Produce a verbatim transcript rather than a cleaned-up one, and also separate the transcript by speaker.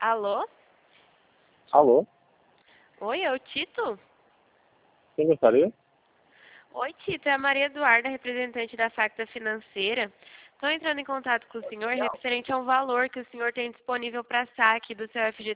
Speaker 1: Alô?
Speaker 2: Alô?
Speaker 1: Oi, é o Tito?
Speaker 2: Quem gostaria?
Speaker 1: Oi, Tito, é a Maria Eduarda, representante da Facta Financeira. Estou entrando em contato com o senhor referente a um valor que o senhor tem disponível para saque do seu F G